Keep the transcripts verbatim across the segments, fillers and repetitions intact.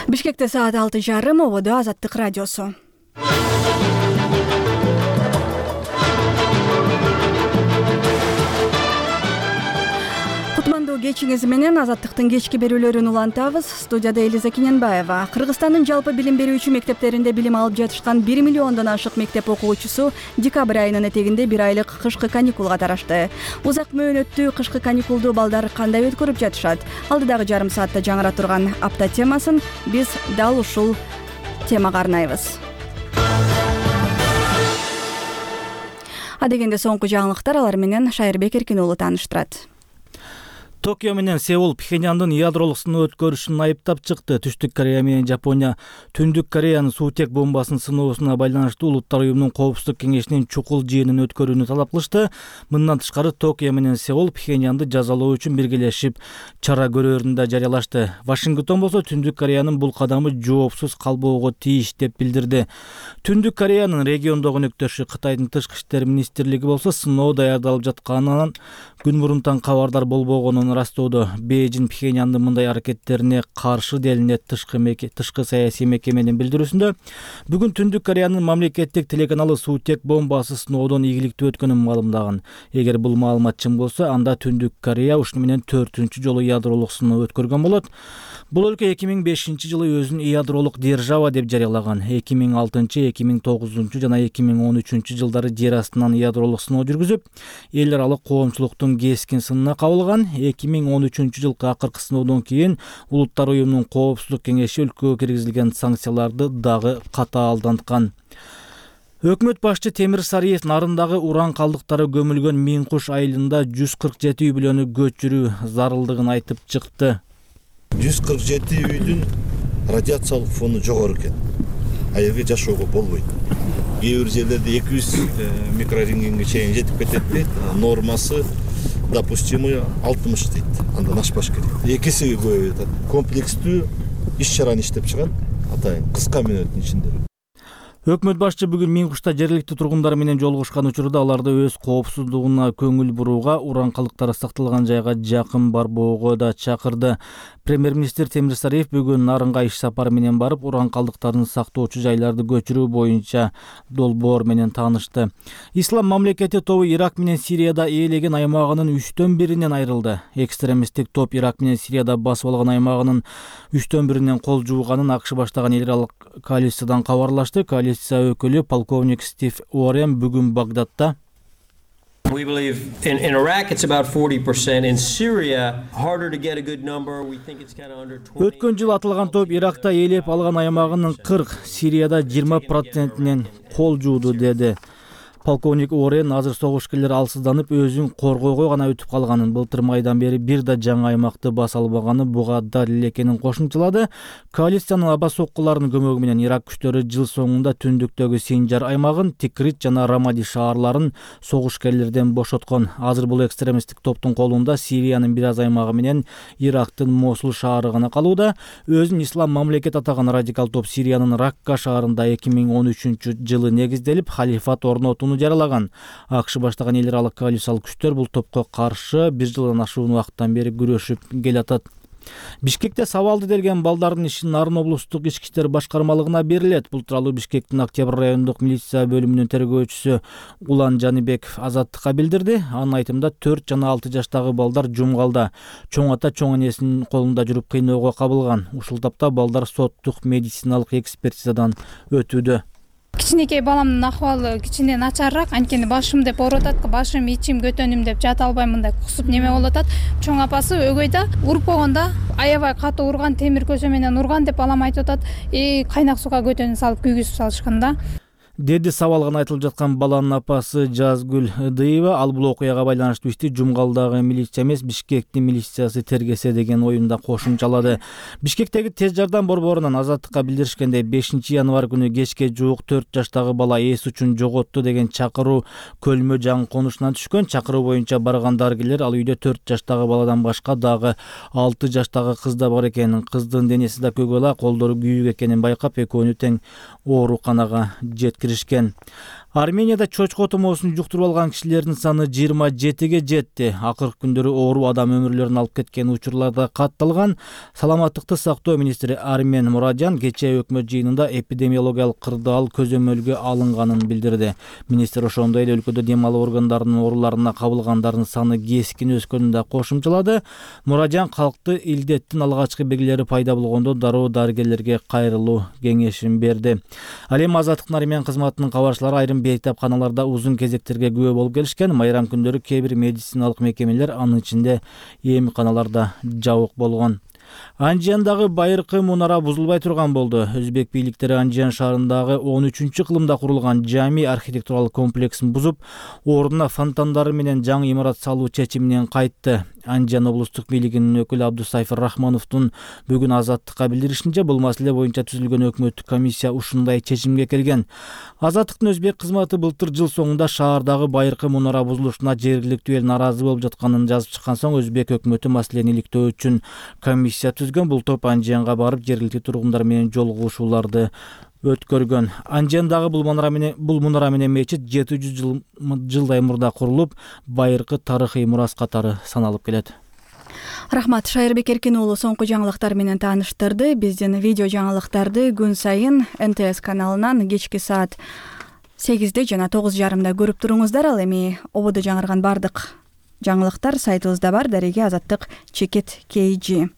Бишкекте саат алты жарым, ободо Азаттык радиосу. Кутмандуу кечиңиз менен Азаттыктын кечки берүүлөрүн улантабыз. Студияда Элиза Киненбаева. Кыргызстандын жалпы билим берүүчү мектептеринде билим алып жатышкан бир миллиондон ашык мектеп окуучусу декабрь айынын этегинде бир айлык кышкы каникулга тарашты. Узак мөөнөттүү кышкы каникулду балдар кандай өткөрүп жатышат? Алдыдагы жарым саатта жаңыра турган апта темасын биз дал ушул темага арнайбыз. Адегенде соңку жаңылыктар, алар менен Шайырбек Эркин уулу тааныштырат. Токио менен Сеул Пхеньяндын ядролук сыноо өткөрүшүн айыптап чыкты. Түштүк Корея менен Жапония Түндүк Кореянын суутек бомбасын сыноосуна байланыштуу Улуттар уюмунун коопсуздук кеңешинин чукул жыйынын өткөрүүнү талап кылышты. Мындан тышкары Токио менен Сеул Пхеньянды жазалоо үчүн биргелешип чара көрөөрүн да жарыялашты. Вашингтон болсо Түндүк Кореянын бул кадамы жоопсуз калбоого тийиш деп билдирди. Түндүк Кореянын региондогу өнөктөшү Кытайдын тышкы иштер министрлиги болсо сыноо даярдалып жатканынан күн мурунтан кабардар болбогонун растоодо. Бейжин Пхеньяндын мындай аракеттерине каршы делинет тышкы тышкы саясий мекеменин билдирүүсүндө. Бүгүн Түндүк Кореянын мамлекеттик телеканалы суутек бомбасы сыноодон ийгиликтүү өткөнүн маалымдаган. Эгер бул маалымат чын болсо, анда Түндүк Корея ушуну менен төртүнчү жолу ядролук сыноо өткөргөн болот. Бул өлкө эки миң бешинчи жылы өзүн ядролук держава деп жарыялаган. эки миң алтынчы, эки миң тогузунчу жана эки миң он үчүнчү жылдары жер астынан ядролук сыноо жүргүзүп, эл аралык коомчулуктун кескин сынына кабылган. эки миң он үчүнчү жылкы акыркы сыноодон кийин Улуттар уюмунун коопсуздук кеңеши өлкөгө киргизилген санкцияларды дагы катаалданткан. Өкмөт башчы Темир Сариев нарындагы уран калдыктары көмүлгөн Миң Куш айылында жүз кырк жети үй бүлөнү көчүрүү зарылдыгын айтып чыкты. жүз кырк жети үйдүн радиациялык фону жогору экен. А жерге жашоого болбойт. Кээ бир жерлерде эки жүз микрорентгенге чейин жетип кетет дейт. Нормасы допустимый алтымыш дейт. Андан ашпаш керек. Экиси көбөйүп атат. Комплекстүү иш чараны иштеп чыгат. Атайын кыска мөөнөттүн ичинде. Өкмөт башчы бүгүн Миң Кушта жергиликтүү тургундар менен жолугушкан учурда аларды өз коопсуздугуна көңүл бурууга, уран калдыктары сакталган жайга жакын барбоого да чакырды. Премьер-министр Темир Сариев бүгүн Нарынга иш сапары менен барып, уран калдыктарын сактоочу жайларды көчүрүү боюнча долбоор менен таанышты. Ислам мамлекети тобу Ирак менен Сирияда ээлеген аймагынын үчтөн биринен айрылды. Экстремисттик топ Ирак менен Сирияда басып алган аймагынын үчтөн биринен кол жууганын АКШ баштаган эл аралык коалициядан кабарлашты. Коалиция өкүлү полковник Стив Уоррен бүгүн Багдадта We believe in, in Iraq it's about forty percent. In Syria, harder to get a good number. We think it's kind of under twenty. Өткөн жыл атылган топ Иракта ээлеп алган аймагынын кырк, Сирияда жыйырма процентинен кол жууду деди. Полковник Уоррен азыр согушкерлер алсызданып өзүн коргоого гана өтүп калганын, былтыр майдан бери бир да жаңы аймакты баса албаганы буга далил экенин кошумчалады. Коалициянын аба соккуларынын көмөгү менен Ирак күчтөрү жыл соңунда түндүктөгү Синжар аймагын, Тикрит жана Рамади шаарларын согушкерлерден бошоткон. Азыр бул экстремисттик топтун колунда Сириянын бир аз аймагы менен Ирактын Мосул шаары гана калууда. Өзүн ислам мамлекет атаган радикал топ Сириянын Ракка шаарында эки миң он үчүнчү жылы негизделип, халифат орнотууну жаралаган. АКШ баштаган эл аралык коалициялык күчтөр бул топко каршы бир жылдан ашуун убакыттан бери күрөшүп келатат. Бишкекте сабалды делген балдардын иши Нарын облустук ички иштер башкармалыгына берилет. Бул тууралуу Бишкектин Октябрь райондук милиция бөлүмүнүн тергөөчүсү Улан Жаныбеков Азаттыкка билдирди. Анын айтымында төрт жана алты жаштагы балдар жумгалда, чоң ата чоң энесинин колунда жүрүп кыйноого кабылган. Ушул тапта балдар соттук медициналык экспертизадан өтүүдө. Кичинекей баламдын акыбалы кичине начарыраак, анткени башым деп ооруп атат, башым, ичим, көтөнүм деп жата албайм, мындай кусуп неме болуп атат. Чоң апасы өгөйдө уруп койгондо аябай катуу урган, темир көсө менен урган деп балам айтып атат. И кайнак сууга көтөнү салып күйгүзүп салышкан да. Деди сабалган айтылып жаткан баланын апасы Жазгүл Ыдыева. Ал бул окуяга байланыштуу ишти жумгалдагы милиция эмес, Бишкектин милициясы тергесе деген оюнда кошумчалады. Бишкектеги тез жардам борборунан Азаттыкка билдиришкендей, бешинчи январь күнү кечке жуук төрт жаштагы бала эс үчүн жоготту деген чакыруу Көлмө жаңы конушунан түшкөн. Чакыруу боюнча барган дарыгерлер ал үйдө төрт жаштагы баладан башка дагы алты жаштагы кыз да бар экенин, кыздын денеси да көгала, колдору күйүк экенин байкап, экөөнү тең ооруканага жеткиришкен. Арменияда чочко тумоосун жуктуруп алган кишилердин саны жыйырма жетиге жетти. Акыркы күндөрү оору адам өмүрлөрүн алып кеткен учурларда катталган. Саламаттыкты сактоо министри Армен Мурадян кечээ өкмөт жыйынында эпидемиологиялык кырдаал көзөмөлгө алынганын билдирди. Министр ошондой эле өлкөдө дем алуу органдарынын ооруларына кабылгандардын саны кескин өскөнүн да кошумчалады. Мурадян калкты илдеттин алгачкы белгилери пайда болгондо дароо дарыгерлерге кайрылуу кеңешин берди. Ал эми Азаттыктын Армян кызматынын кабарчылары айрым бейтапканаларда узун кезектерге күбө болуп келишкен. Майрам күндөрү кээ бир медициналык мекемелер, анын ичинде эми-каналарда жабык болгон. Анжиандагы байыркы мунара бузулбай турган болду. Өзбек бийликтери Анжиан шаарындагы он үчүнчү кылымда курулган жами архитектуралык комплексин бузуп, ордуна фонтандары менен жаңы имарат салуу чечиминен кайтты. Анжиан облустук бийлигинин өкүлү Абдусайф Рахмановдун бүгүн Азаттыкка билдиришинче, бул маселе боюнча түзүлгөн өкмөттүк комиссия ушундай чечимге келген. Азаттыктын өзбек кызматы былтыр жыл соңунда шаардагы байыркы мунара бузулушуна жергиликтүү эл нааразы болуп жатканын жазып чыккан соң, өзбек өкмөтү маселени иликтөө үчүн комиссия түзгөн. Бул топ Анжианга барып жергиликтүү тургундар менен жолугушууларды өткөргөн. Анжиандагы бул мунара менен бул мунара менен мечит жети жүз жыл, жылдай мурда курулуп, байыркы тарыхый мурас катары саналып келет. Рахмат, Шайырбек Эркин уулу соңку жаңылыктар менен тааныштырды. Биздин видео жаңылыктарды күн сайын эн тэ эс каналынан кечки саат сегизде жана тогуз жарымда көрүп туруңуздар. Ал эми ободо жаңырган бардык жаңылыктар сайтыбызда бар. Дареге Азаттык чекит кей джи.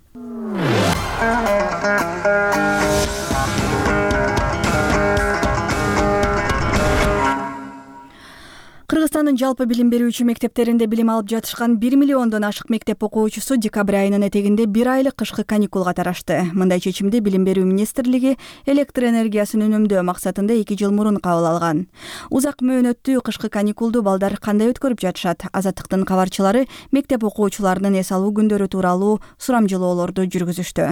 Кыргызстандын жалпы билим берүүчү мектептеринде билим алып жатышкан бир миллиондон ашык мектеп окуучусу декабрь айынын этегинде бир айлык кышкы каникулга тарашты. Мындай чечимди Билим берүү министрлиги электр энергиясын үнөмдөө максатында эки жыл мурун кабыл алган. Узак мөөнөттүү кышкы каникулду балдар кандай өткөрүп жатышат? Азаттыктын кабарчылары мектеп окуучуларынын эс алуу күндөрү тууралуу сурамжылоолорду жүргүзүштү.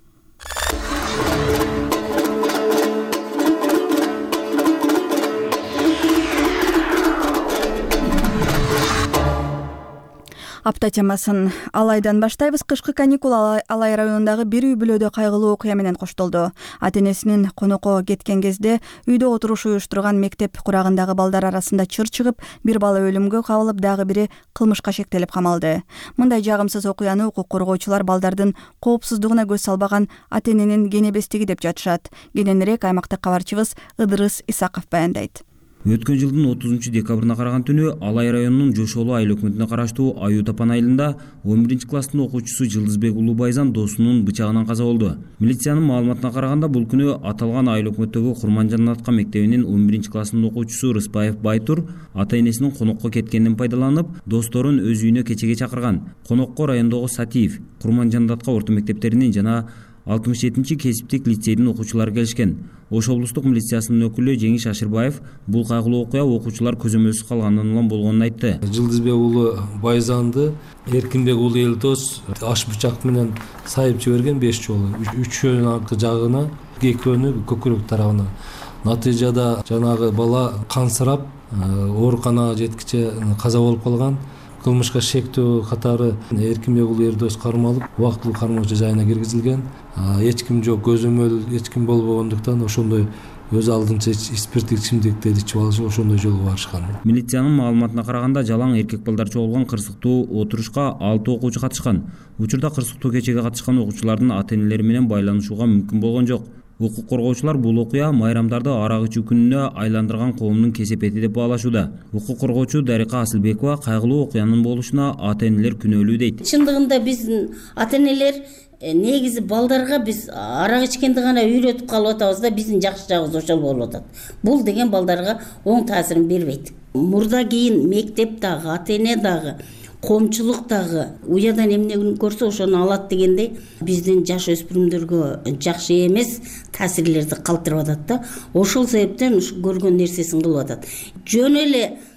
Апта темасын Алайдан баштайбыз. Кышкы каникул Алай районундагы бир үй бүлөдө кайгылуу окуя менен коштолду. Ата-энесинин конокко кеткен кезде үйдө отуруш уюштурган мектеп курагындагы балдар арасында чыр чыгып, бир бала өлүмгө кабылып, дагы бири кылмышка шектелип камалды. Мындай жагымсыз окуяны укук коргоочулар балдардын коопсуздугуна көз салбаган ата-эненин кенебестиги деп жатышат. Кененирээк аймактык кабарчыбыз Ыдырыс Исаков баяндайт. Өткөн жылдын отузунчу декабрына караган түнү Алай районунун Жошолу айыл өкмөтүнө караштуу Аю Тапан айылында он биринчи класстын окуучусу Жылдызбек Улубайзан досунун бычагынан каза болду. Милициянын маалыматына караганда, бул күнү аталган айыл өкмөттөгү Курманжан атка мектебинин он биринчи класстын окуучусу Рыспаев Байтур ата-энесинин конокко кеткенин пайдаланып, досторун өз үйүнө кечеге чакырган. Конокко райондогу Сатиев, Курманжан атка орто мектептеринин жана алтымыш жетинчи кесиптик лицейдин окуучулары келишкен. Ош облустук милициясынын өкүлү Жеңиш Ашырбаев бул кайгылуу окуя окуучулар көзөмөлсүз калгандан улам болгонун айтты. Жылдызбек уулу Байзанды Эркинбек уулу Элдос аш бычак менен сайып жиберген беш жолу. Үчөөнүн аркы жагына, экөөнү көкүрөк тарабына. Натыйжада жанагы бала кансырап, ооруканага жеткиче каза болуп калган. Кылмышка шектөө катары Эркинбек уулу Эрдос кармалып, убактылуу кармоочу жайына киргизилген. Эч ким жок, көзөмөл эч ким болбогондуктан ошондой өз алдынча спирттик ичимдиктерди ичип алышып, ошондой жолго барышкан. Милициянын маалыматына караганда, жалаң эркек балдар чогулган кырсыктуу отурушка алты окуучу катышкан. Учурда кырсыктуу кечеге катышкан окуучулардын ата-энелери менен байланышууга мүмкүн болгон жок. Укук коргоочулар бул окуя майрамдарды арак ичүү күнүнө айландырган коомдун кесепети деп баалашууда. Укук коргоочу Дарика Асылбекова кайгылуу окуянын болушуна ата-энелер күнөөлүү дейт. Чындыгында биздин ата-энелер негизи балдарга биз арак ичкенди гана үйрөтүп калып атабыз да, биздин жакшы жагыбыз ошол болуп атат. Бул деген балдарга оң таасирин бербейт. Мурда кийин мектеп дагы, ата-эне дагы, коомчулук дагы уядан эмне көрсө ошону алат дегендей, биздин жаш өспүрүмдөргө жакшы эмес таасирлерди калтырып атат да. Ошол себептен ушу көргөн нерсесин кылып атат. Жөн эле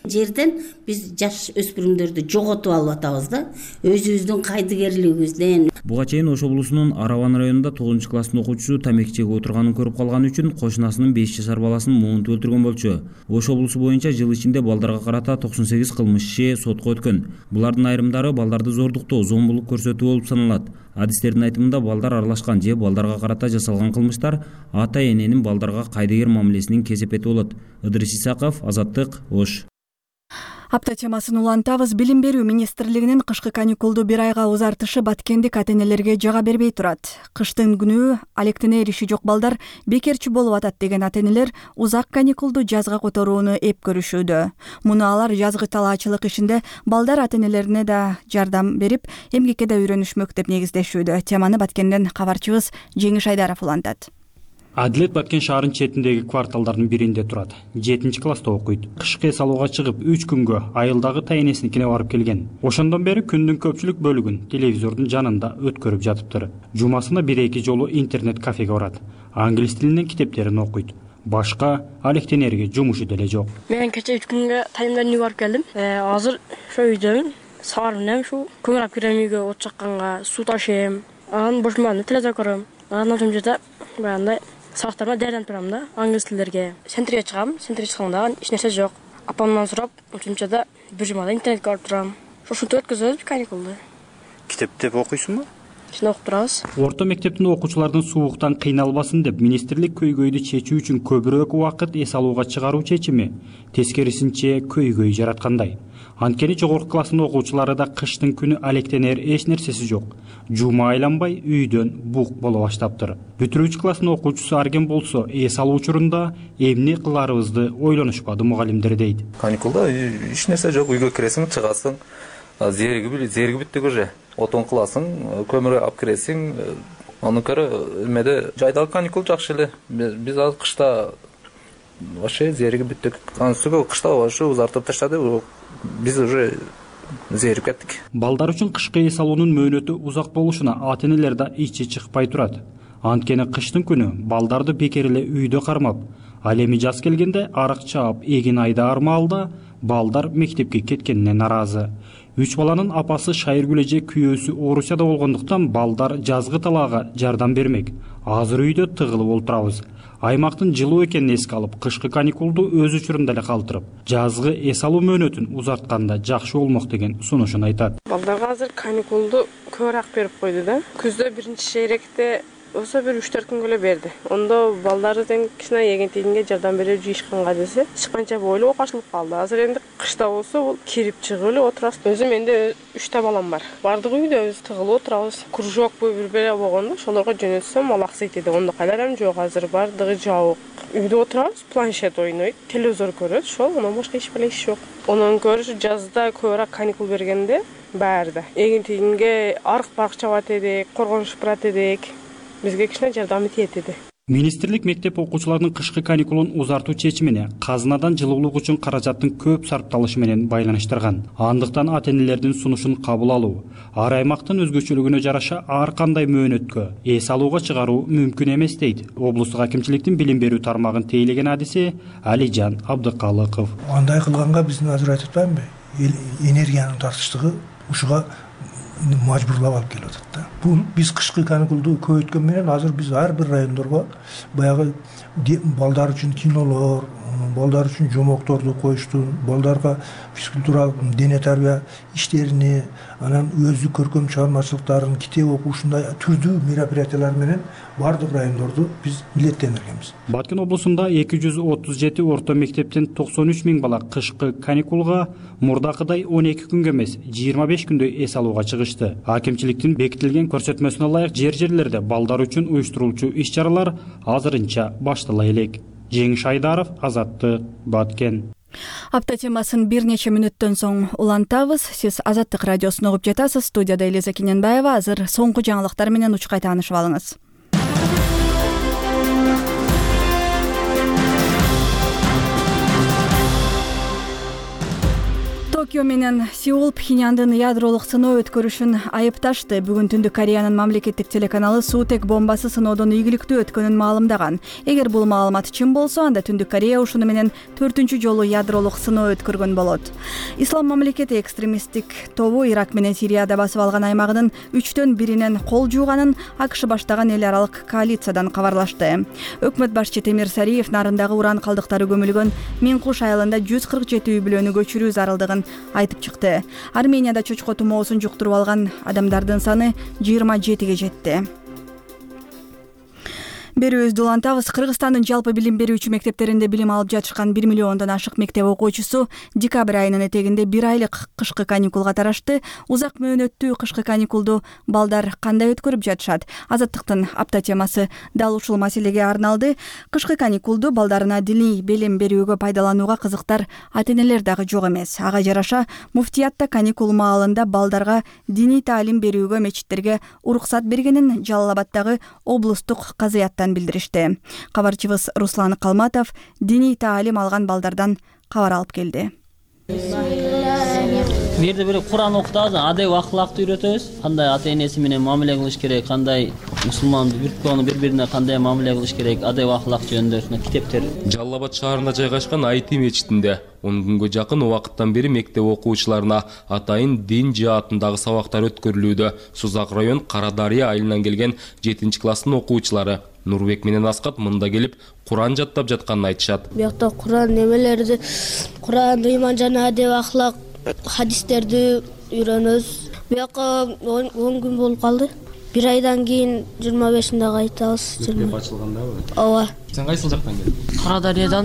жерден биз жаш өспүрүмдөрдү жоготуп алып атабыз да, өзүбүздүн кайдыгерлигибизден. Буга чейин Ош облусунун Араван районунда тогузунчу класстын окуучусу тамеки чегип отурганын көрүп калганы үчүн кошунасынын беш жашар баласын муунтуп өлтүргөн болчу. Ош облусу боюнча жыл ичинде балдарга карата токсон сегиз кылмыш иши сотко өткөн. Булардын айрымдары балдарды зордуктоо, зомбулук көрсөтүү болуп саналат. Адистердин айтымында балдар аралашкан же балдарга карата жасалган кылмыштар ата-эненин балдарга кайдыгер мамилесинин кесепети болот. Ыдырыс Исаков, Азаттык, Ош. Апта темасын улантабыз. Билим берүү министрлигинин кышкы каникулду бир айга узартышы баткендик ата-энелерге жага бербей турат. Кыштын күнү алектенер иши жок балдар бекерчи болуп атат деген ата-энелер узак каникулду жазга которууну эп көрүшүүдө. Муну алар жазгы талаачылык ишинде балдар ата-энелерине да жардам берип, эмгекке да үйрөнүшмөк деп негиздешүүдө. Теманы Баткенден кабарчыбыз Жеңиш Айдаров улантат. Адилет Баткен шаарынын четиндеги кварталдардын биринде турат. жетинчи класста окуйт. Кышкы эс алууга чыгып үч күнгө айылдагы тайэнесиникине барып келген. Ошондон бери күндүн көпчүлүк бөлүгүн телевизордун жанында өткөрүп жатыптыр. Жумасына бир-эки жолу интернет кафеге барат. Англис тилинен китептерин окуйт. Башка алектенерге жумушу деле жок. Мен кече үч күнгө тайымдан барып келдим. Азыр ошо үйдөмүн. Саар менен ушу көмүрап кирем үйгө, от жакканга, суу ташыйм. Анан бош маалда телевизор көрөм. Анан ошол жерде баягындай сабактарыма даярданып турам да, англис тилдерге. Центрге чыгам, центрге чыкканда эч нерсе жок. Апамдан сурап, ошончада бир жумада интернетке барып турам. Ошентип өткөзөбүз каникулду. Китептеп окуйсуңбу? Ичинде окуп турабыз. Орто мектептин окуучулардын сууктан кыйналбасын деп министрлик көйгөйдү чечүү үчүн көбүрөөк убакыт эс алууга чыгаруу чечими тескерисинче көйгөй жараткандай. Анткени жогорку класстын окуучулары да кыштын күнү алектенер эч нерсеси жок. Жума айланбай үйдөн бук боло баштаптыр. Бүтүрүүчү класстын окуучусу Арген болсо, эс алуу учурунда эмне кыларыбызды ойлонушпады мугалимдер дейт. Каникулда эч нерсе жок, үйгө киресиң, чыгасың, зеригип, зеригип бүттүк уже. Отон кыласың, көмүр алып киресиң. Анын көрө эмеде жайдагы каникул жакшы эле. Биз азыр кышта вообще зеригип бүттүк. Анысы кышта вообще узартып таштады. Биз уже зерип кеттик. Балдар үчүн кышкы эс алуунун мөөнөтү узак болушуна ата-энелер да ичи чыкпай турат. Анткени кыштын күнү балдарды бекер эле үйдө кармап, ал эми жаз келгенде арык чаап, эгин айдаар маалда балдар мектепке кеткенине наразы. Үч баланын апасы Шайыргүл эже күйөөсү Орусияда болгондуктан балдар жазгы талаага жардам бермек. Азыр үйдө тыгылып олтурабыз. Аймактын жылуу экенин эске алып, кышкы каникулду өз учурунда эле калтырып, жазгы эс алуу мөөнөтүн узартканда жакшы болмок деген сунушун айтат. Балдарга азыр каникулду көбүрөөк берип койду да. Күздө биринчи шейректе болсо бир үч төрт күнгө эле берди. Ондо балдардын кичине эгентигинге жардам берип жыйышканга десе, ишканча бойлуу окашылып калды. Азыр энди кышта болсо бул кирип чыгып эле отурабыз. Өзүм менде үчтө балам бар. Бардыгы үйдөбүз, тыгылып отурабыз. Кружокпу бир бере болгондо ошолорго жөнөтсөм ал аксы кетти. Ондо кайдарам жок, азыр бардыгы жабык. Үйдө отурабыз, планшет ойнойт, телевизор көрөт, ошол, анан башка эч беле иш жок. Онун көрүш жазда көбүрөөк каникул бергенде баарда эгентигинге арык-барык чабат эдик, коргонуш барат эдик. Бизге кичине жардамы тиет эди. Министрлик мектеп окуучуларынын кышкы каникулун узартуу чечимине казынадан жылуулук үчүн каражаттын көп сарпталышы менен байланыштырган. Андыктан ата-энелердин сунушун кабыл алуу, ар аймактын өзгөчөлүгүнө жараша ар кандай мөөнөткө эс алууга чыгаруу мүмкүн эмес дейт облустук акимчиликтин билим берүү тармагын тейлеген адиси Алижан Абдыкалыков. Андай кылганга биздин азыр айтып атпаймынбы? Энергиянын тартыштыгы ушуга мажбурлап алып келип атат да. Бул биз кышкы каникулду көбөйткөн менен азыр биз ар бир райондорго баягы балдар үчүн кинолор, балдар үчүн жомокторду коюшту, балдарга физкультуралык дене тарбия иштерини, анан өздүк көркөм чыгармачылыктарын, китеп окуу ушундай түрдүү мероприятиялар менен бардык райондорду биз билеттендиргенбиз. Баткен облусунда эки жүз отуз жети орто мектептен токсон үч миң бала кышкы каникулга мурдакыдай он эки күнгө эмес, жыйырма беш күндөй эс алууга чыгышты. Акимчиликтин бекитилген көрсөтмөсүнө ылайык жер жерлерде балдар үчүн уюштурулчу иш-чаралар азырынча баштала элек. Жеңиш Айдаров, Азаттык, Баткен. Апта темасын бир нече мүнөттөн соң улантабыз. Сиз Азаттык радиосун угуп жатасыз. Студияда Элиза Кененбаева. Азыр соңку жаңылыктар менен учкай таанышып алыңыз. Токио Токио менен Сеул Пхеньяндын ядролук сыноо өткөрүшүн айыпташты. Бүгүн Түндүк Кореянын мамлекеттик телеканалы суутек бомбасы сыноодон ийгиликтүү өткөнүн маалымдаган. Эгер бул маалымат чын болсо, анда Түндүк Корея ушуну менен төртүнчү жолу ядролук сыноо өткөргөн болот. Ислам мамлекети экстремисттик тобу Ирак менен Сирияда басып алган аймагынын үчтөн биринен кол жууганын АКШ баштаган эл аралык коалициядан кабарлашты. Өкмөт башчы Темир Сариев нарындагы уран калдыктары көмүлгөн Минкуш айылында жүз кырк жети үй бүлөнү көчүрүү зарылдыгын айтып чыкты. Арменияда чочко тумоосун жуктуруп алган адамдардын саны жыйырма жетиге жетти. Берүүбүздү улантабыз. Кыргызстандын жалпы билим берүүчү мектептеринде билим алып жатышкан бир миллиондон ашык мектеп окуучусу декабрь айынын этегинде бир айлык кышкы каникулга тарашты. Узак мөөнөттүү кышкы каникулду балдар кандай өткөрүп жатышат? Азаттыктын апта темасы дал ушул маселеге арналды. Кышкы каникулду балдарына диний билим берүүгө пайдаланууга кызыктар ата-энелер дагы жок эмес. Ага жараша муфтиятта каникул маалында балдарга диний таалим берүүгө мечиттерге уруксат бергенин Жалал Абаддагы облустук казыяттан билдиришти. Кабарчыбыз Руслан Калматов диний таалим алган балдардан кабар алып келди. Бул жерде бир Куран окутабыз, адеп ахлакты үйрөтөбүз. Кандай ата-энеси менен мамиле кылыш керек, кандай мусулман бүрткөнү бири-бирине кандай мамиле кылыш керек, адеп ахлак жөнүндө китептер. Жалал Абад шаарында жайгашкан Айти мечитинде он күнгө жакын убакыттан бери мектеп окуучуларына атайын дин жаатындагы сабактар өткөрүлүүдө. Сузак район Карадария айылынан келген жетинчи класстын окуучулары Нурбек менен Аскат мында келип Куран жаттап жатканын айтышат. Буякта Куран немелерди, Куран, ыйман жана адеп ахлак хадистерди үйрөнөбүз. Буякка он күн болуп калды. Бир айдан кийин жыйырма бешинде кайтабыз. Мектеп ачылгандабы? Ооба. Сен кайсыл жактан келдиң? Карадариядан.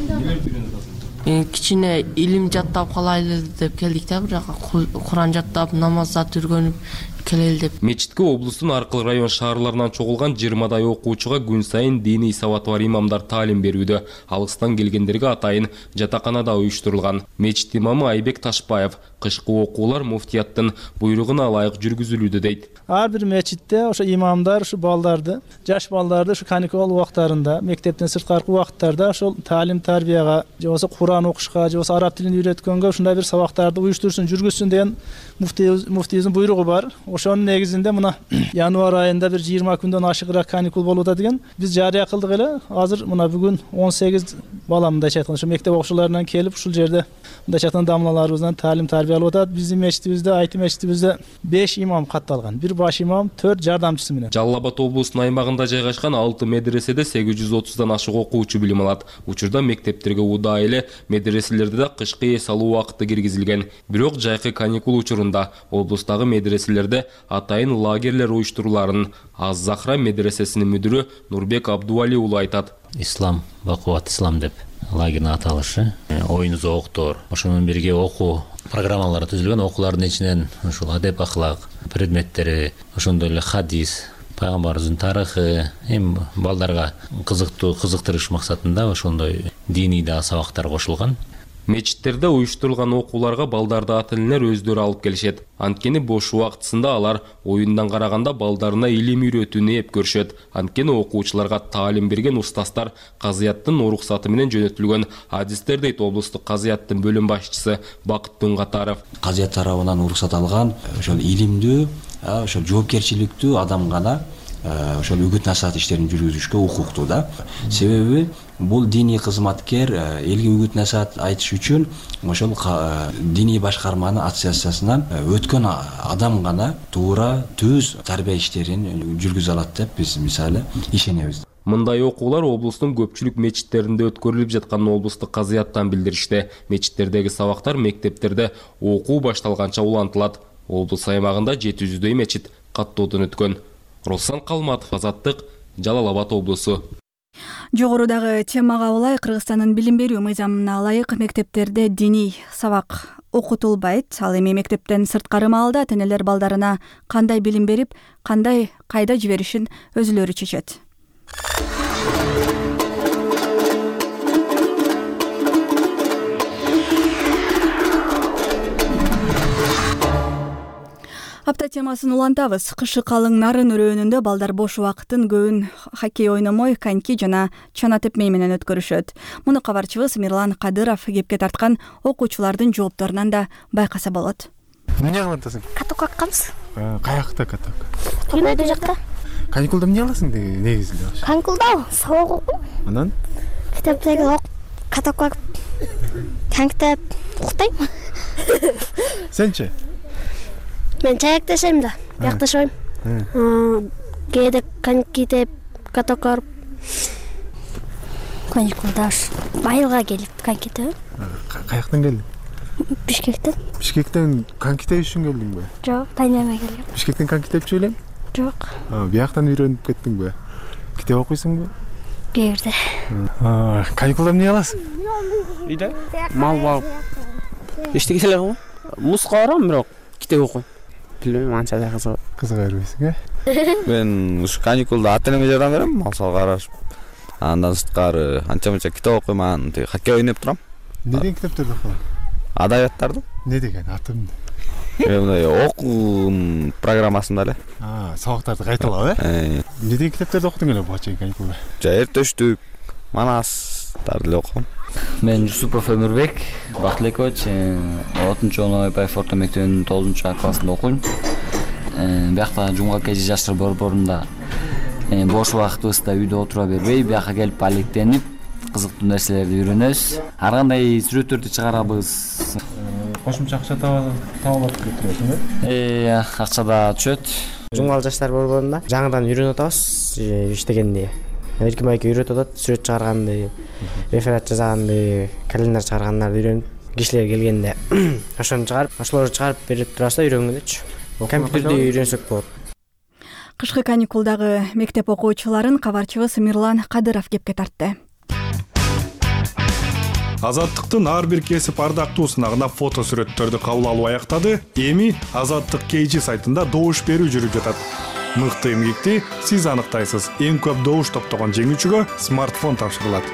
Мен кичине илим жаттап калайлы деп келдик да, бирок Куран жаттап, намаз зат үргөнүп келели деп. Мечитке облустун аркыл район шаарларынан чогулган жыйырмадай окуучуга күн сайын диний сабаты бар имамдар таалим берүүдө. Алыстан келгендерге атайын жатаканада уюштурулган. Мечит имамы Айбек Ташбаев кышкы окуулар муфтияттын буйругуна ылайык жүргүзүлүүдө дейт. Ар бир мечитте ошо имамдар ушу балдарды, жаш балдарды ушу каникул убактарында, мектептен сырткаркы убакыттарда ошол таалим тарбияга, же болбосо Куран окушка, же болбосо араб тилин үйрөткөнгө ушундай бир сабактарды уюштурсын, жүргүзсүн деген муфтийибиздин буйругу бар. Ошонун негизинде мына январь айында бир жыйырма күндөн ашыгыраак каникул болуп атат экен. Биз жарыя кылдык эле. Азыр мына бүгүн он сегиз бала мындайча айтканда ошо мектеп окуучуларынан келип ушул жерде мындайча айтканда дамлаларыбыздан таалим тарбия алып атат. Биздин мечитибизде, Айти мечитибизде беш имам катталган. Бир баш имам, төрт жардамчысы менен. Жалал Абад облусунун аймагында жайгашкан алты медреседе сегиз жүз отуздан ашык окуучу билим алат. Учурда мектептерге удаа эле медреселерде да кышкы эс алуу убакыты киргизилген. Бирок жайкы каникул учурунда облустагы медреселерде атайын лагерлер уюштуруларын Аз-Захра медресесинин мүдүрү Нурбек Абдуали уулу айтат. Ислам, бакубат ислам деп лагердин аталышы. Оюн зооктор, ошонун бирге окуу программалары түзүлгөн. Окуулардын ичинен ушул адеп ахлак предметтери, ошондой эле хадис, пайгамбарыбыздын тарыхы, эми балдарга кызыктуу кызыктырыш максатында ошондой диний да сабактар кошулган. Мечиттерде уюштурулган окууларга балдарды ата-энелер өздөрү алып келишет. Анткени бош убактысында алар оюндан караганда балдарына илим үйрөтүүнү эп көрүшөт. Анткени окуучуларга таалим берген устаздар казыяттын уруксаты менен жөнөтүлгөн адистер дейт облустук казыяттын бөлүм башчысы Бакыт Туңгатаров. Казыят тарабынан уруксат алган ошол илимдүү, ошол жоопкерчиликтүү адам гана ошол үгүт насаат иштерин жүргүзүшкө укуктуу да. Себеби бул диний кызматкер элге үгүт насаат айтыш үчүн ошол диний башкарманын ассоциациясынан өткөн адам гана туура түз тарбия иштерин жүргүзө алат деп биз мисалы ишенебиз. Мындай окуулар облустун көпчүлүк мечиттеринде өткөрүлүп жатканын облустук казыяттан билдиришти. Мечиттердеги сабактар мектептерде окуу башталганча улантылат. Облус аймагында жети жүздөй мечит каттоодон өткөн. Руслан Калматов, Азаттык, Жалал Абад облусу. Жогорудагы темага улай Кыргызстандын билим берүү мыйзамына ылайык мектептерде диний сабак окутулбайт. Ал эми мектептен сырткары маалда ата-энелер балдарына кандай билим берип, кандай кайда жиберишин өзүлөрү чечет. Апта темасын улантабыз. Кышы калың нарын өрөөнүндө балдар бош убакытын көбүн хоккей ойномой, коньки жана чана тепмей менен өткөрүшөт. Муну кабарчыбыз Мирлан Кадыров кепке тарткан окуучулардын жоопторунан да байкаса болот. Эмне кылып атасың? Каток какканбыз. Каякта каток? Кемеде жакта. Каникулда эмне кыласың негизинде? Каникулда сабак окуйм. Анан? Китептеги ок каток какып, коньки уктайм. Сенчи? Мен чаяк тешем да, бияк тешебейм. Кээде коньки теп, каток карып. Каникулда байылга келип коньки теп. Каяктан келдиң? Бишкектен. Бишкектен коньки теп үчүн келдиңби? Жок, тайнама келдим. Бишкектен коньки тепчү элем? Жок. Бияктан үйрөнүп кеттиңби? Китеп окуйсуңбу? Кээде. Каникулда эмне кыласың? Үйдө мал багып эчтеке эле кылам. Музга барам, бирок китеп окуйм. Билбейм, анча да кызык. Кызыга бербейсиң, э? Мен ушу каникулда ата-энеме жардам берем, мал сал карашып. Андан сырткары анча-мынча китеп окуйм, анан хоккей ойноп турам. Не деген китептерди окуйсуң? Адабияттарды. Не деген атым? Мындай окуу программасында эле. А, сабактарды кайталап, э? Не деген китептерди окудуң эле буга чейин каникулда? Эртөштүк, Манастарды эле окугам. Мен Жусупов Өмүрбек Бактылекович, алтынчы Оной Байф орто мектебинин тогузунчу А классында окуйм. Биякта жумга кежи жаштар борборунда бош убактыбызда үйдө отура бербей, бияка келип алектенип, кызыктуу нерселерди үйрөнөбүз. Ар кандай сүрөттөрдү чыгарабыз. Кошумча акча таап алып кетиресиң, э? Э, акча да түшөт. Жумгал жаштар борборунда жаңыдан үйрөнүп атабыз, иштегенди. Эркин байке үйрөтүп атат, сүрөт чыгарганды, реферат жазганды, календарь чыгаргандарды үйрөнүп, кишилер келгенде ошону чыгарып, ошолорду чыгарып берип турабыз да үйрөнгөндөчү. Компьютерди үйрөнсөк болот. Кышкы каникулдагы мектеп окуучуларын кабарчыбыз Мирлан Кадыров кепке тартты. Азаттыктын ар бир кесип ардактуусуна гана фото сүрөттөрдү кабыл алуу аяктады. Эми Азаттык кей жи сайтында добуш берүү жүрүп жатат. Мыкты эмгекти сиз аныктайсыз. Эң көп добуш топтогон жеңүүчүгө смартфон тапшырылат.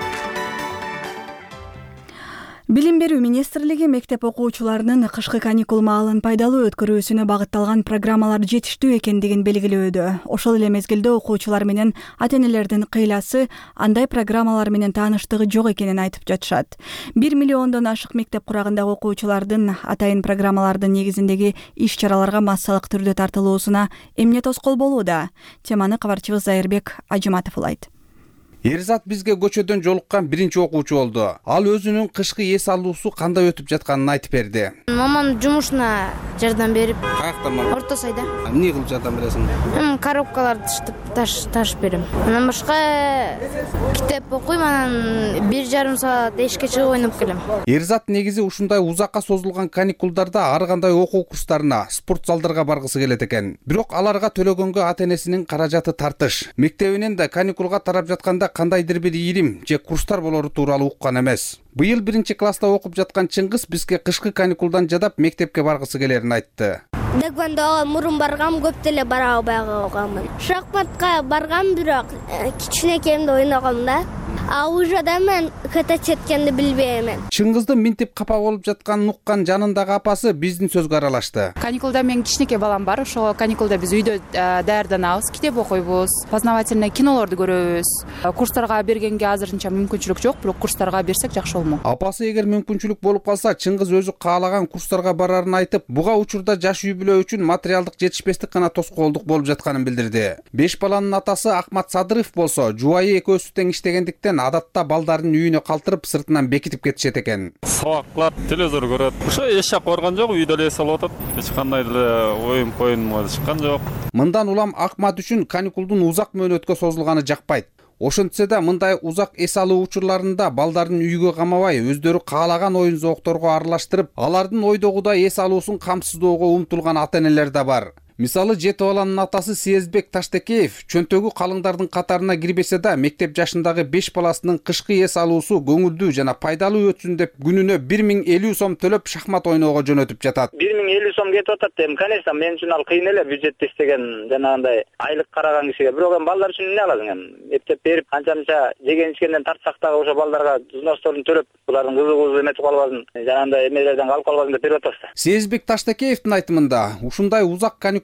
Билим берүү министрлиги мектеп окуучуларынын кышкы каникул маалын пайдалуу өткөрүүсүнө багытталган программалар жетиштүү экендигин белгилөөдө. Ошол эле мезгилде окуучулар менен ата-энелердин кыйласы андай программалар менен тааныштыгы жок экенин айтып жатышат. бир миллиондон ашык мектеп курагындагы окуучулардын атайын программалардын негизиндеги иш-чараларга массалык түрдө тартылуусуна эмне тоскоол болууда? Теманы кабарчыбыз Зайырбек Ажыматов улайт. Эрзат бизге көчөдөн жолуккан биринчи окуучу болду. Ал өзүнүн кышкы эс алуусу кандай өтүп жатканын айтып берди. Мамам жумушуна жардам берип. Каякта мама? Орто сайда. Эмне кылып жардам бересиң? Эми коробкаларды таш ташып берем. Анан башка китеп окуйм, анан бир жарым саат эшикке чыгып ойноп келем. Эрзат негизи ушундай узакка созулган каникулдарда ар кандай окуу курстарына, спорт залдарга баргысы келет экен. Бирок аларга төлөгөнгө ата-энесинин каражаты тартыш. Мектебинен да каникулга тарап жатканда кандайдыр бир ийрим же курстар болору тууралуу уккан эмес. Быйыл биринчи класста окуп жаткан Чыңгыз бизге кышкы каникулдан жадап мектепке баргысы келерин айтты. Дагвандага мурун баргам, көп деле бара албай калганмын. Шахматка баргам, бирок кичинекейимде ойногом да. А уже да мен ката четкенди билбейм. Чыңгыздын минтип капа болуп жатканын уккан жанындагы апасы биздин сөзгө аралашты. Каникулда менин кичинекей балам бар. Ошол каникулда биз үйдө даярданабыз, китеп окуйбуз, познавательный кинолорду көрөбүз. Курстарга бергенге азырынча мүмкүнчүлүк жок, бирок курстарга берсек жакшы болмок. Апасы эгер мүмкүнчүлүк болуп калса, Чыңгыз өзү каалаган курстарга барарын айтып, буга учурда жаш үй бүлө үчүн материалдык жетишпестик гана тоскоолдук болуп жатканын билдирди. Беш баланын атасы Ахмат Садыров болсо, жубайы экөөсү тең иштегендиктен адатта балдарын үйүнө калтырып сыртынан бекитип кетишет экен. Сабак телевизор көрөт. Ошо эч жак барган жок, үйдө эле эс алып атат. Эч кандай деле оюн коюнга чыккан жок. Мындан улам Ахмат үчүн каникулдун узак мөөнөткө созулганы жакпайт. Ошентсе да мындай узак эс алуу учурларында балдарын үйгө камабай, өздөрү каалаган оюн зоокторго аралаштырып, алардын ойдогудай эс алуусун камсыздоого умтулган ата-энелер да бар. Мисалы жети баланын атасы Сезбек Таштекеев чөнтөгү калыңдардын катарына кирбесе да, мектеп жашындагы беш баласынын кышкы эс алуусу көңүлдүү жана пайдалуу өтсүн деп күнүнө бир миң элүү сом төлөп шахмат ойноого жөнөтүп жатат. бир миң элүү сом кетип атат эми, конечно, мен үчүн ал кыйын эле, бюджетте иштеген жанагындай айлык караган кишиге. Бирок эми балдар үчүн эмне аласың эми? Эптеп берип, канча-мынча жеген ичкенден тартсак дагы ошо балдарга взносторун төлөп, булардын кызыгуусу эметип калбасын, жанагындай эмелерден калып калбасын деп берип атабыз да. Сезбек Таштекеевдин айтымында, ушундай узак каникул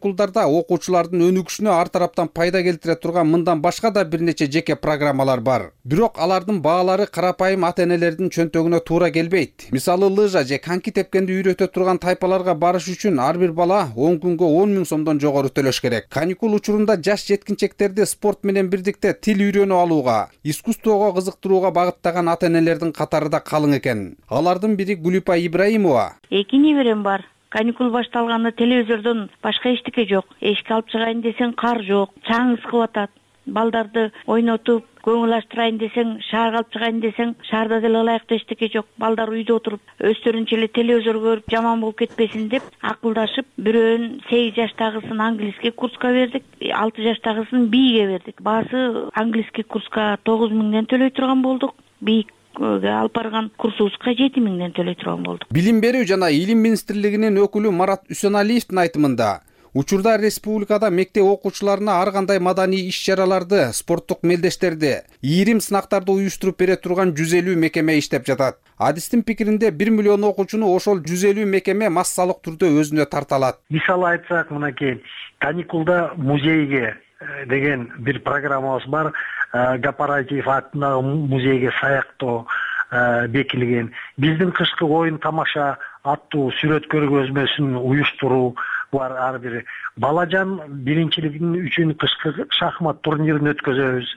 каникулдарда окуучулардын өнүгүшүнө ар тараптан пайда келтире турган мындан башка да бир нече жеке программалар бар. Бирок алардын баалары карапайым ата-энелердин чөнтөгүнө туура келбейт. Мисалы лыжа же коньки тепкенди үйрөтө турган тайпаларга барыш үчүн ар бир бала он күнгө он миң сомдон жогору төлөш керек. Каникул учурунда жаш жеткинчектерди спорт менен бирдикте тил үйрөнүп алууга, искусствого кызыктырууга багыттаган ата-энелердин катары да калың экен. Алардын бири Гулипа Ибраимова. Эки неберем бар. Каникул башталганда телевизордон башка эчтеке жок. Эшикке алып чыгайын десең кар жок, чаң ыскып атат. Балдарды ойнотуп, көңүл ачтырайын десең, шаарга алып чыгайын десең, шаарда деле ылайыктуу эчтеке жок. Балдар үйдө отуруп, өздөрүнчө эле телевизор көрүп, жаман болуп кетпесин деп акылдашып, бирөөнүн сегиз жаштагысын английский курска бердик, алты жаштагысын бийге бердик. Баасы английский курска тогуз миңден төлөй турган болдук. Бий алып барган курсубузга жети миңден төлөй турган болдук. Билим берүү жана илим министрлигинин өкүлү Марат Үсөналиевдин айтымында, учурда республикада мектеп окуучуларына ар кандай маданий иш-чараларды, спорттук мелдештерди, ийрим сынактарды уюштуруп бере турган жүз элүү мекеме иштеп жатат. Адистин пикиринде бир миллион окуучуну ошол жүз элүү мекеме массалык түрдө өзүнө тарта алат. Мисалы айтсак, мынакей каникулда музейге деген бир программабыз бар. Гапараев атындагы музейге саяктоо бекилген. Биздин кышкы оюн тамаша аттуу сүрөт көргөзмөсүн уюштуруу бар. Ар бир балажан биринчилигин үчүн кышкы шахмат турнирин өткөзөбүз.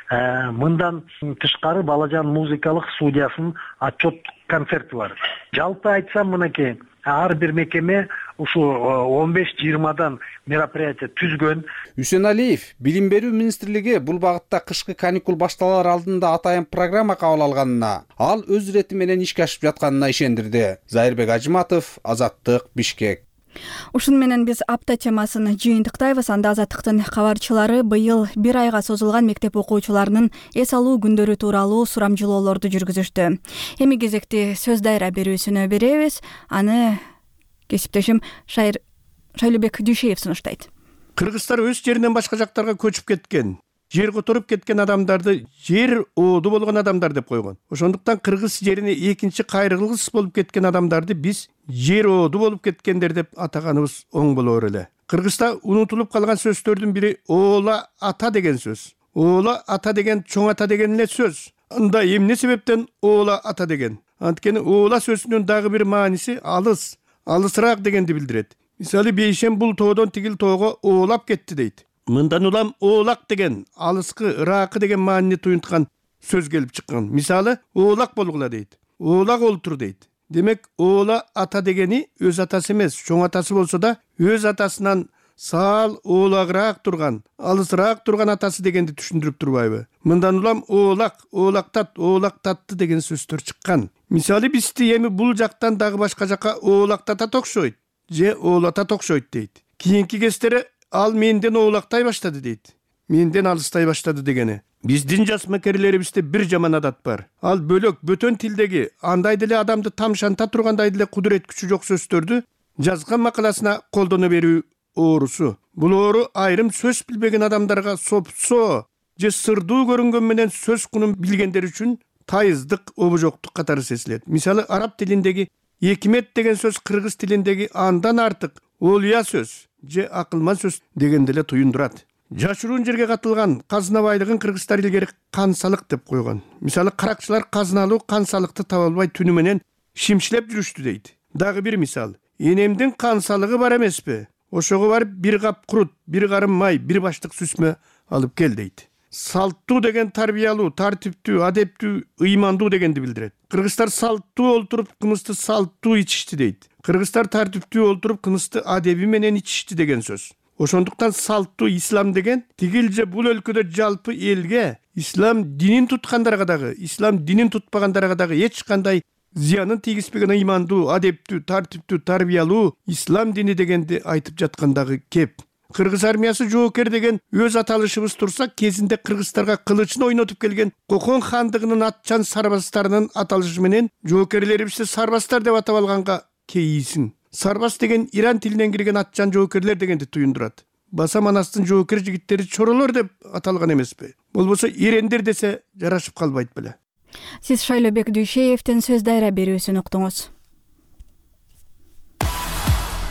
Мындан тышкары балажан музыкалык студиясынын отчет концерти бар. Жалпы айтсам, мынакей ар бир мекеме ушу он беш жыйырмадан мероприятие түзгөн. Үсөналиев билим берүү министрлиги бул багытта кышкы каникул башталар алдында атайын программа кабыл алганына, ал өз ирети менен ишке ашып жатканына ишендирди. Зайырбек Ажыматов, Азаттык, Бишкек. Ушун менен биз апта темасын жыйынтыктайбыз. Анда Азаттыктын кабарчылары быйыл бир айга созулган мектеп окуучуларынын эс алуу күндөрү тууралуу сурамжылоолорду жүргүзүштү. Эми кезекти сөз дайра берүүсүнө беребиз. Аны кесиптешим Шайыр Шайлыбек Дүйшеев сунуштайт. Кыргызстар өз жеринен башка жактарга көчүп кеткен, жер которуп кеткен адамдарды жер ооду болгон адамдар деп койгон. Ошондуктан кыргыз жерине экинчи кайрылгыс болуп кеткен адамдарды биз жер ооду болуп кеткендер деп атаганыбыз оң болор эле. Кыргызда унутулуп калган сөздөрдүн бири оола ата деген сөз. Оола ата деген чоң ата деген эле сөз. Анда эмне себептен оола ата деген? Анткени оола сөзүнүн дагы бир мааниси алыс, алысыраак дегенди билдирет. Мисалы бейшем бул тоодон тигил тоого оолап кетти дейт. Мындан улам оолак деген алыскы, ыракы деген маанини туюнткан сөз келип чыккан. Мисалы оолак болгула дейт. Оолак олтур дейт. Демек оола ата дегени өз атасы эмес, чоң атасы болсо да өз атасынан саал оолагыраак турган, алысыраак турган атасы дегенди түшүндүрүп турбайбы? Мындан улам оолак, оолактат, оолактатты деген сөздөр чыккан. Мисалы бизди эми бул жактан дагы башка жакка оолактатат окшойт, же оолатат окшойт дейт. Кийинки кездери ал менден оолактай баштады дейт. Менден алыстай баштады дегени. Биздин жас мекерлерибизде бир жаман адат бар. Ал бөлөк бөтөн тилдеги андай деле адамды тамшанта тургандай деле кудурет күчү жок сөздөрдү жазган макаласына колдоно берүү оорусу. Бул оору айрым сөз билбеген адамдарга сопсо же сырдуу көрүнгөн менен сөз кунун билгендер үчүн тайыздык, обожоктук катары сезилет. Мисалы араб тилиндеги экимет деген сөз кыргыз тилиндеги андан артык олуя сөз же акылман сөз дегенди эле туюндурат. Жашыруун жерге катылган казына байлыгын кыргыздар илгери кансалык деп койгон. Мисалы каракчылар казыналуу кансалыкты таба албай түнү менен шимшилеп жүрүштү дейт. Дагы бир мисал. Энемдин кансалыгы бар эмеспи? Ошого барып бир кап курут, бир карым май, бир баштык сүзмө алып кел дейт. Салттуу деген тарбиялуу, тартиптүү, адептүү, ыймандуу дегенди билдирет. Кыргыздар салттуу олтуруп кымызды салттуу ичишти дейт. Кыргыздар тартиптүү олтуруп кымызды адеби менен ичишти деген сөз. Ошондуктан салттуу ислам деген тигил же бул өлкөдө жалпы элге, ислам динин туткандарга дагы, ислам динин тутпагандарга дагы эч кандай зыянын тийгизбеген ыймандуу, адептүү, тартиптүү, тарбиялуу ислам дини дегенди айтып жаткандагы кеп. Кыргыз армиясы жоокер деген өз аталышыбыз турса, кезинде кыргыздарга кылычын ойнотуп келген Кокон хандыгынын атчан сарбаздарынын аталышы менен жоокерлерибизди сарбаздар деп атап алганга кейисин. Сарбаз деген Иран тилинен кирген атчан жоокерлер дегенди туюндурат. Баса манастын жоокер жигиттери чоролор деп аталган эмеспи? Болбосо ирендер десе жарашып калбайт беле. Сиз Шайлыбек Дүйшеевдин сөз дайра берүүсүн уктуңуз.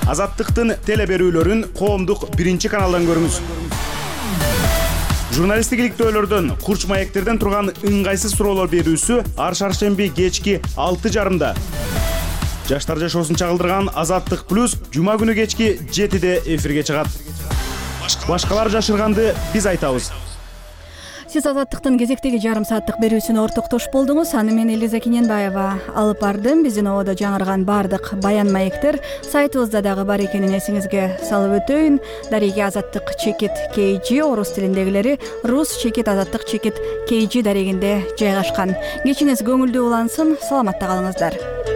Азаттыктын теле берүүлөрүн коомдук биринчи каналдан көрүңүз. Журналисттик иликтөөлөрдөн, курч маектерден турган ыңгайсыз суроолор берүүсү ар шаршемби кечки алты жарымда. Жаштар жашоосун чагылдырган Азаттык плюс жума күнү кечки жетиде эфирге чыгат. Башкалар жашырганды биз айтабыз. Сиз Азаттыктын кезектеги жарым сааттык берүүсүнө ортоктош болдуңуз. Аны мен Элиза Кененбаева алып бардым. Биздин ободо жаңырган бардык баян маектер сайтыбызда дагы бар экенин эсиңизге салып өтөйүн. Дареги Азаттык чекит кей жи, орус тилиндегилери рус чекит Азаттык чекит кей жи дарегинде жайгашкан. Кечиңиз көңүлдүү улансын. Саламатта калыңыздар.